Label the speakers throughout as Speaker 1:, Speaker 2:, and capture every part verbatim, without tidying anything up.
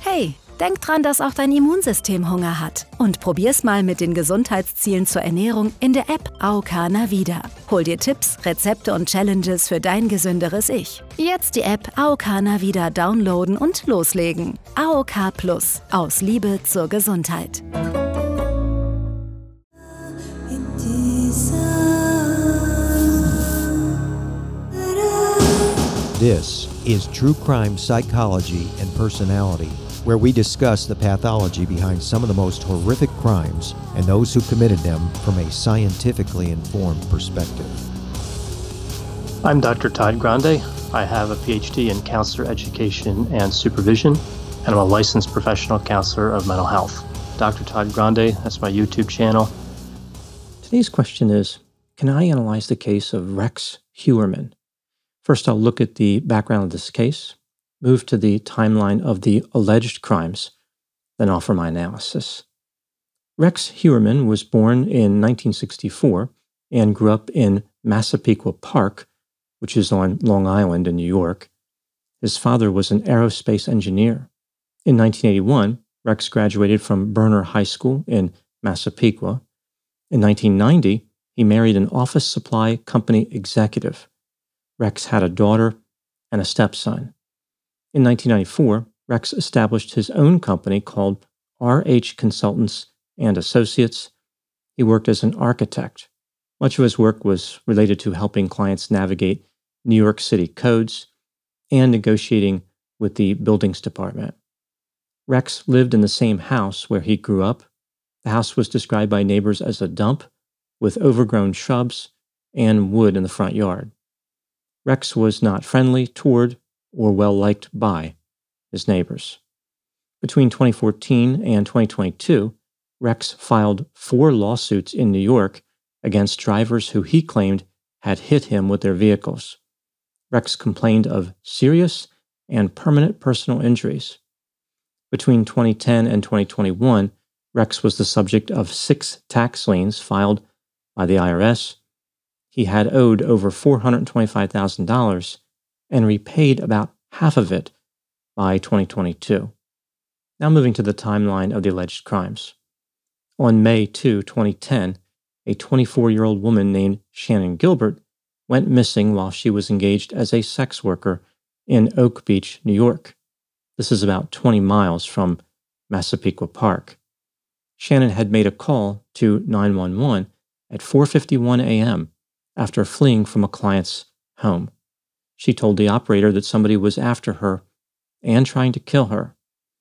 Speaker 1: Hey, denk dran, dass auch dein Immunsystem Hunger hat. Und probier's mal mit den Gesundheitszielen zur Ernährung in der App A O K Navida. Hol dir Tipps, Rezepte und Challenges für dein gesünderes Ich. Jetzt die App A O K Navida downloaden und loslegen. A O K Plus. Aus Liebe zur Gesundheit.
Speaker 2: This is True Crime Psychology and Personality, where we discuss the pathology behind some of the most horrific crimes and those who committed them from a scientifically informed perspective.
Speaker 3: I'm Doctor Todd Grande. I have a P H D in counselor education and supervision, and I'm a licensed professional counselor of mental health. Doctor Todd Grande, that's my YouTube channel. Today's question is, can I analyze the case of Rex Heuermann? First, I'll look at the background of this case, move to the timeline of the alleged crimes, then offer my analysis. Rex Heuermann was born in nineteen sixty-four and grew up in Massapequa Park, which is on Long Island in New York. His father was an aerospace engineer. In nineteen eighty-one, Rex graduated from Berner High School in Massapequa. In nineteen ninety, he married an office supply company executive. Rex had a daughter and a stepson. In nineteen ninety-four, Rex established his own company called R H Consultants and Associates. He worked as an architect. Much of his work was related to helping clients navigate New York City codes and negotiating with the buildings department. Rex lived in the same house where he grew up. The house was described by neighbors as a dump with overgrown shrubs and wood in the front yard. Rex was not friendly toward or well-liked by his neighbors. Between twenty fourteen and twenty twenty-two, Rex filed four lawsuits in New York against drivers who he claimed had hit him with their vehicles. Rex complained of serious and permanent personal injuries. Between twenty ten and twenty twenty-one, Rex was the subject of six tax liens filed by the I R S. He had owed over four hundred twenty-five thousand dollars and repaid about half of it by twenty twenty-two. Now moving to the timeline of the alleged crimes. On May second, twenty ten, a twenty-four-year-old woman named Shannon Gilbert went missing while she was engaged as a sex worker in Oak Beach, New York. This is about twenty miles from Massapequa Park. Shannon had made a call to nine one one at four fifty-one a.m. after fleeing from a client's home. She told the operator that somebody was after her and trying to kill her.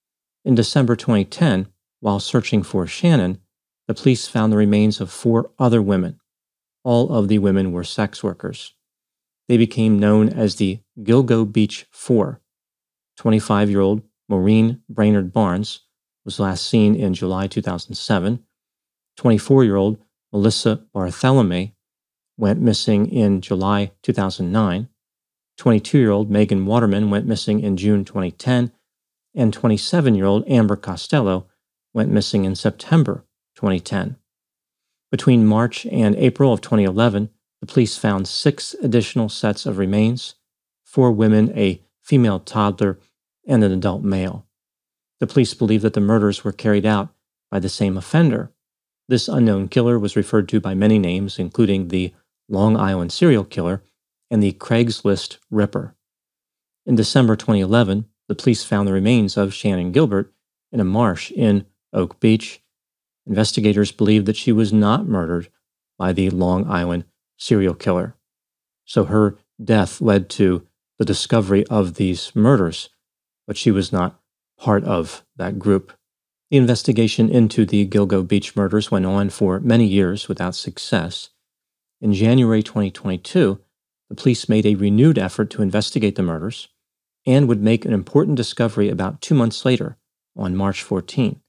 Speaker 3: In December twenty ten, while searching for Shannon, the police found the remains of four other women. All of the women were sex workers. They became known as the Gilgo Beach Four. twenty-five-year-old Maureen Brainerd Barnes was last seen in July two thousand seven. twenty-four-year-old Melissa Bartholomew went missing in July two thousand nine. twenty-two-year-old Megan Waterman went missing in June twenty ten, and twenty-seven-year-old Amber Costello went missing in September twenty ten. Between March and April of twenty eleven, the police found six additional sets of remains, four women, a female toddler, and an adult male. The police believe that the murders were carried out by the same offender. This unknown killer was referred to by many names, including the Long Island serial killer and the Craigslist Ripper. In December twenty eleven, the police found the remains of Shannon Gilbert in a marsh in Oak Beach. Investigators believe that she was not murdered by the Long Island serial killer. So her death led to the discovery of these murders, but she was not part of that group. The investigation into the Gilgo Beach murders went on for many years without success. In January twenty twenty-two, the police made a renewed effort to investigate the murders and would make an important discovery about two months later, on March fourteenth.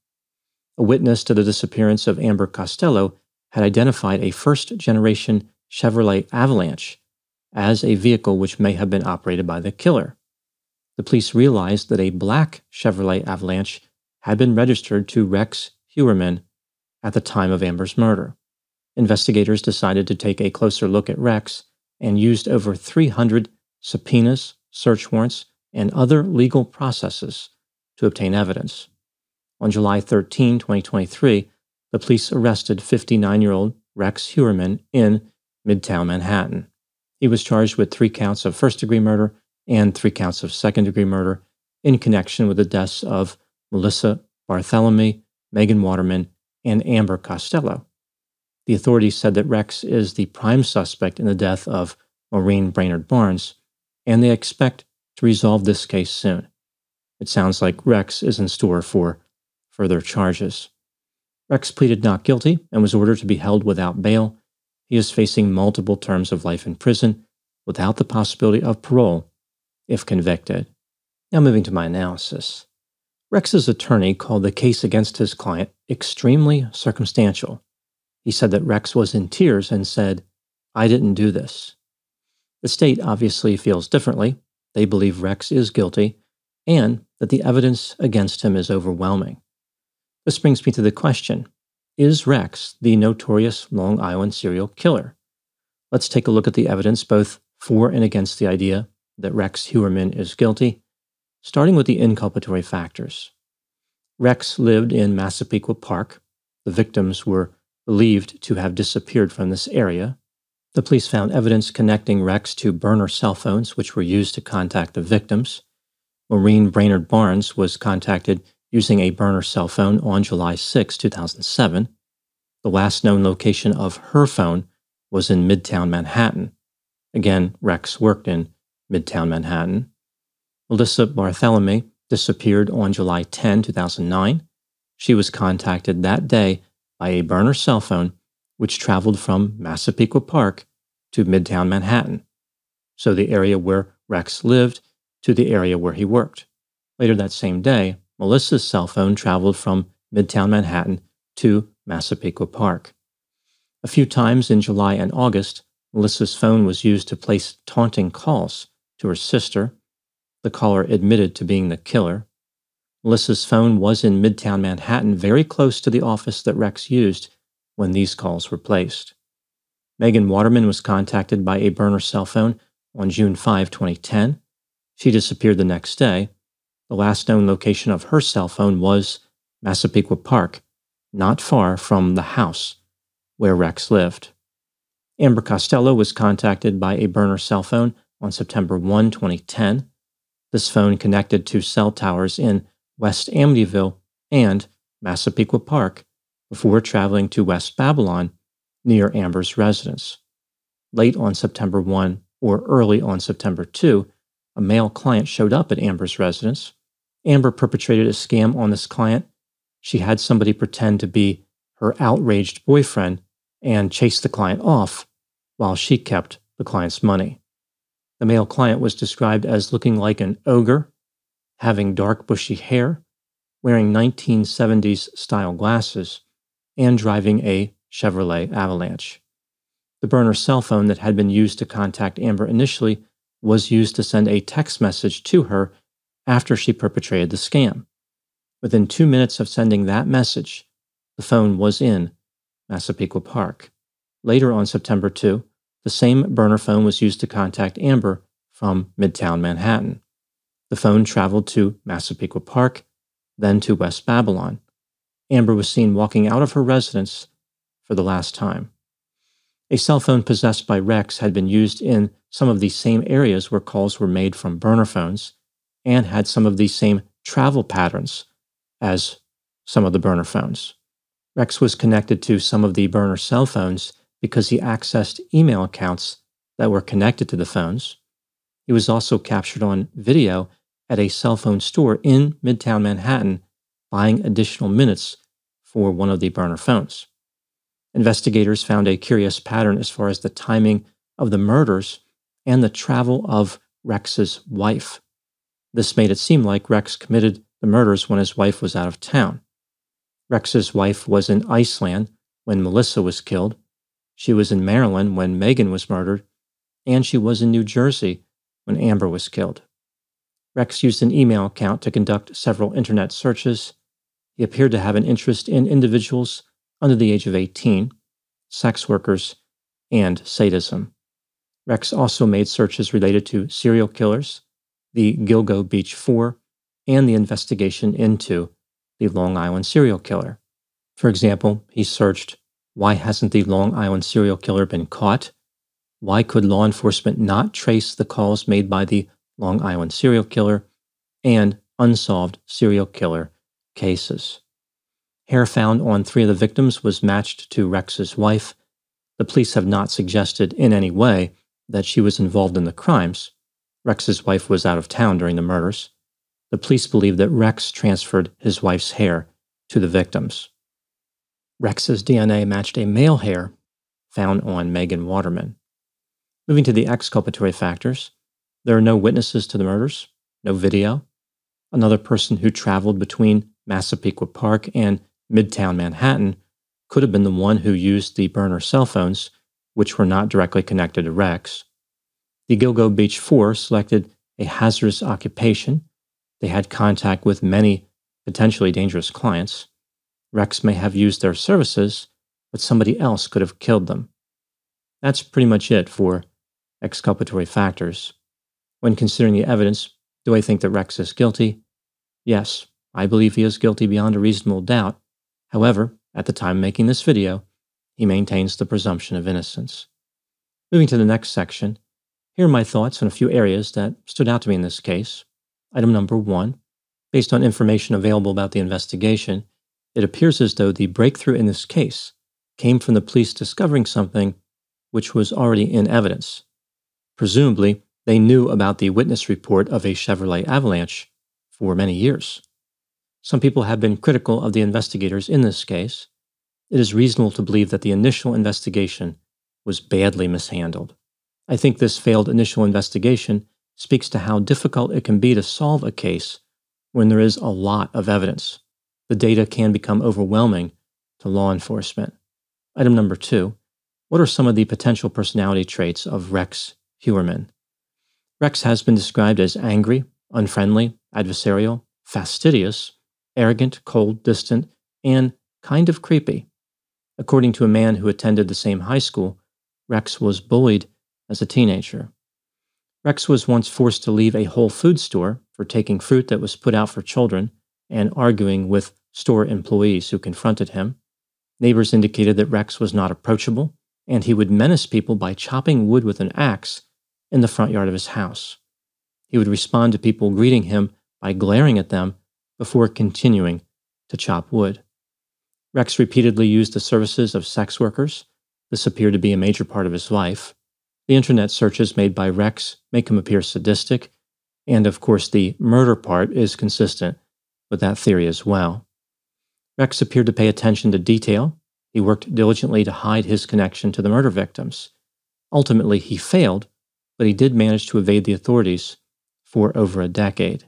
Speaker 3: A witness to the disappearance of Amber Costello had identified a first-generation Chevrolet Avalanche as a vehicle which may have been operated by the killer. The police realized that a black Chevrolet Avalanche had been registered to Rex Heuermann at the time of Amber's murder. Investigators decided to take a closer look at Rex and used over three hundred subpoenas, search warrants, and other legal processes to obtain evidence. On July thirteenth, twenty twenty-three, the police arrested fifty-nine-year-old Rex Heuermann in Midtown Manhattan. He was charged with three counts of first-degree murder and three counts of second-degree murder in connection with the deaths of Melissa Barthelemy, Megan Waterman, and Amber Costello. The authorities said that Rex is the prime suspect in the death of Maureen Brainerd Barnes, and they expect to resolve this case soon. It sounds like Rex is in store for further charges. Rex pleaded not guilty and was ordered to be held without bail. He is facing multiple terms of life in prison without the possibility of parole if convicted. Now moving to my analysis. Rex's attorney called the case against his client extremely circumstantial. He said that Rex was in tears and said, "I didn't do this." The state obviously feels differently. They believe Rex is guilty and that the evidence against him is overwhelming. This brings me to the question, is Rex the notorious Long Island serial killer? Let's take a look at the evidence both for and against the idea that Rex Heuermann is guilty, starting with the inculpatory factors. Rex lived in Massapequa Park. The victims were believed to have disappeared from this area. The police found evidence connecting Rex to burner cell phones, which were used to contact the victims. Maureen Brainerd Barnes was contacted using a burner cell phone on July sixth, two thousand seven. The last known location of her phone was in Midtown Manhattan. Again, Rex worked in Midtown Manhattan. Melissa Barthelemy disappeared on July tenth, two thousand nine. She was contacted that day by a burner cell phone which traveled from Massapequa Park to Midtown Manhattan, so the area where Rex lived to the area where he worked. Later that same day, Melissa's cell phone traveled from Midtown Manhattan to Massapequa Park. A few times in July and August, Melissa's phone was used to place taunting calls to her sister. The caller admitted to being the killer. Melissa's phone was in Midtown Manhattan, very close to the office that Rex used when these calls were placed. Megan Waterman was contacted by a burner cell phone on June fifth, twenty ten. She disappeared the next day. The last known location of her cell phone was Massapequa Park, not far from the house where Rex lived. Amber Costello was contacted by a burner cell phone on September first, twenty ten. This phone connected to cell towers in West Amityville and Massapequa Park before traveling to West Babylon near Amber's residence. Late on September first or early on September second, a male client showed up at Amber's residence. Amber perpetrated a scam on this client. She had somebody pretend to be her outraged boyfriend and chase the client off while she kept the client's money. The male client was described as looking like an ogre, having dark bushy hair, wearing nineteen seventies style glasses, and driving a Chevrolet Avalanche. The burner cell phone that had been used to contact Amber initially was used to send a text message to her after she perpetrated the scam. Within two minutes of sending that message, the phone was in Massapequa Park. Later on September second, the same burner phone was used to contact Amber from Midtown Manhattan. The phone traveled to Massapequa Park, then to West Babylon. Amber was seen walking out of her residence for the last time. A cell phone possessed by Rex had been used in some of the same areas where calls were made from burner phones and had some of the same travel patterns as some of the burner phones. Rex was connected to some of the burner cell phones because he accessed email accounts that were connected to the phones. He was also captured on video at a cell phone store in Midtown Manhattan buying additional minutes for one of the burner phones. Investigators found a curious pattern as far as the timing of the murders and the travel of Rex's wife. This made it seem like Rex committed the murders when his wife was out of town. Rex's wife was in Iceland when Melissa was killed. She was in Maryland when Megan was murdered, and she was in New Jersey when Amber was killed. Rex used an email account to conduct several internet searches. He appeared to have an interest in individuals under the age of eighteen, sex workers, and sadism. Rex also made searches related to serial killers, the Gilgo Beach Four, and the investigation into the Long Island serial killer. For example, he searched, why hasn't the Long Island serial killer been caught? Why could law enforcement not trace the calls made by the Long Island serial killer? And unsolved serial killer cases. Hair found on three of the victims was matched to Rex's wife. The police have not suggested in any way that she was involved in the crimes. Rex's wife was out of town during the murders. The police believe that Rex transferred his wife's hair to the victims. Rex's D N A matched a male hair found on Megan Waterman. Moving to the exculpatory factors, there are no witnesses to the murders, no video. Another person who traveled between Massapequa Park and Midtown Manhattan could have been the one who used the burner cell phones, which were not directly connected to Rex. The Gilgo Beach Four selected a hazardous occupation. They had contact with many potentially dangerous clients. Rex may have used their services, but somebody else could have killed them. That's pretty much it for exculpatory factors. When considering the evidence, do I think that Rex is guilty? Yes, I believe he is guilty beyond a reasonable doubt. However, at the time of making this video, he maintains the presumption of innocence. Moving to the next section, here are my thoughts on a few areas that stood out to me in this case. Item number one, based on information available about the investigation, it appears as though the breakthrough in this case came from the police discovering something which was already in evidence. Presumably, they knew about the witness report of a Chevrolet Avalanche for many years. Some people have been critical of the investigators in this case. It is reasonable to believe that the initial investigation was badly mishandled. I think this failed initial investigation speaks to how difficult it can be to solve a case when there is a lot of evidence. The data can become overwhelming to law enforcement. Item number two, what are some of the potential personality traits of Rex Heuermann? Rex has been described as angry, unfriendly, adversarial, fastidious, arrogant, cold, distant, and kind of creepy. According to a man who attended the same high school, Rex was bullied as a teenager. Rex was once forced to leave a Whole Foods store for taking fruit that was put out for children and arguing with store employees who confronted him. Neighbors indicated that Rex was not approachable, and he would menace people by chopping wood with an axe in the front yard of his house. He would respond to people greeting him by glaring at them before continuing to chop wood. Rex repeatedly used the services of sex workers. This appeared to be a major part of his life. The internet searches made by Rex make him appear sadistic, and of course the murder part is consistent with that theory as well. Rex appeared to pay attention to detail. He worked diligently to hide his connection to the murder victims. Ultimately, he failed, but he did manage to evade the authorities for over a decade.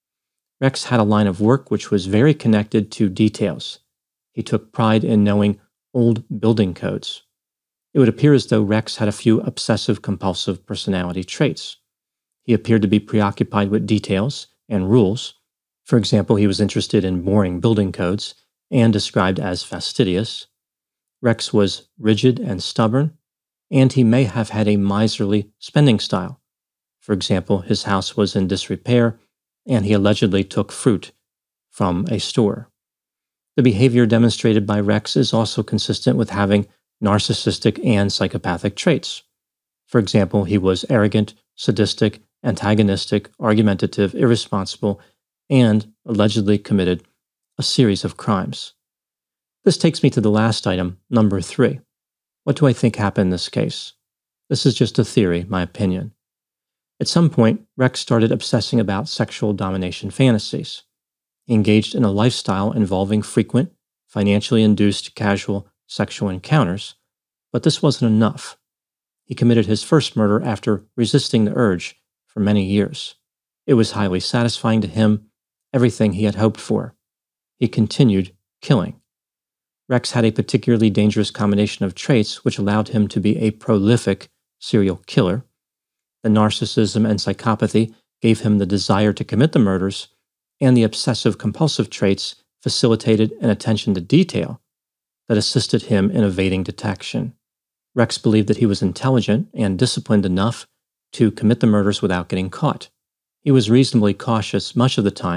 Speaker 3: Rex had a line of work which was very connected to details. He took pride in knowing old building codes. It would appear as though Rex had a few obsessive-compulsive personality traits. He appeared to be preoccupied with details and rules. For example, he was interested in boring building codes and described as fastidious. Rex was rigid and stubborn, and he may have had a miserly spending style. For example, his house was in disrepair, and he allegedly took fruit from a store. The behavior demonstrated by Rex is also consistent with having narcissistic and psychopathic traits. For example, he was arrogant, sadistic, antagonistic, argumentative, irresponsible, and allegedly committed a series of crimes. This takes me to the last item, number three. What do I think happened in this case? This is just a theory, my opinion. At some point, Rex started obsessing about sexual domination fantasies. He engaged in a lifestyle involving frequent, financially induced casual sexual encounters, but this wasn't enough. He committed his first murder after resisting the urge for many years. It was highly satisfying to him, everything he had hoped for. He continued killing. Rex had a particularly dangerous combination of traits which allowed him to be a prolific serial killer. The narcissism and psychopathy gave him the desire to commit the murders, and the obsessive-compulsive traits facilitated an attention to detail that assisted him in evading detection. Rex believed that he was intelligent and disciplined enough to commit the murders without getting caught. He was reasonably cautious much of the time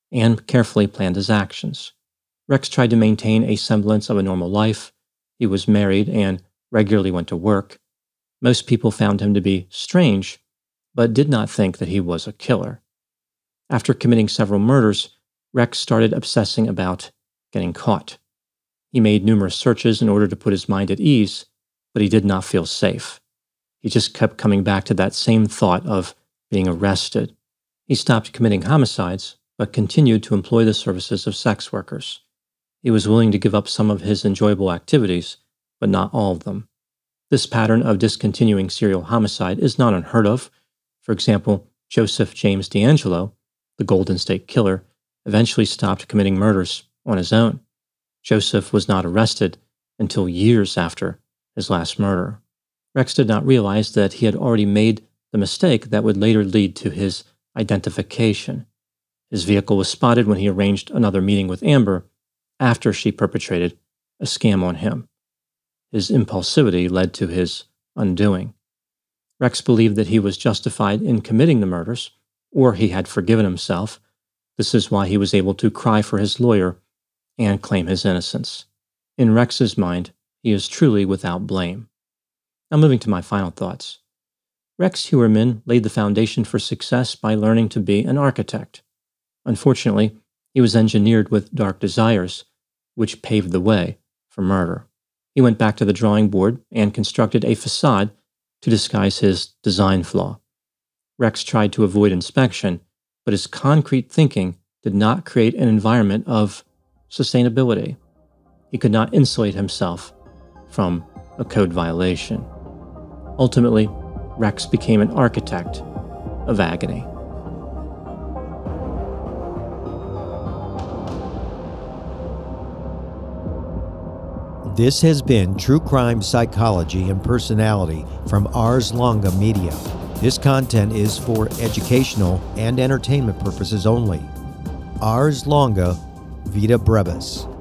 Speaker 3: and carefully planned his actions. Rex tried to maintain a semblance of a normal life. He was married and regularly went to work. Most people found him to be strange, but did not think that he was a killer. After committing several murders, Rex started obsessing about getting caught. He made numerous searches in order to put his mind at ease, but he did not feel safe. He just kept coming back to that same thought of being arrested. He stopped committing homicides, but continued to employ the services of sex workers. He was willing to give up some of his enjoyable activities, but not all of them. This pattern of discontinuing serial homicide is not unheard of. For example, Joseph James DeAngelo, the Golden State Killer, eventually stopped committing murders on his own. Joseph was not arrested until years after his last murder. Rex did not realize that he had already made the mistake that would later lead to his identification. His vehicle was spotted when he arranged another meeting with Amber after she perpetrated a scam on him. His impulsivity led to his undoing. Rex believed that he was justified in committing the murders, or he had forgiven himself. This is why he was able to cry for his lawyer and claim his innocence. In Rex's mind, he is truly without blame. Now moving to my final thoughts. Rex Heuermann laid the foundation for success by learning to be an architect. Unfortunately, he was engineered with dark desires, which paved the way for murder. He went back to the drawing board and constructed a facade to disguise his design flaw. Rex tried to avoid inspection, but his concrete thinking did not create an environment of sustainability. He could not insulate himself from a code violation. Ultimately, Rex became an architect of agony.
Speaker 2: This has been True Crime Psychology and Personality from Ars Longa Media. This content is for educational and entertainment purposes only. Ars Longa Vita Brevis.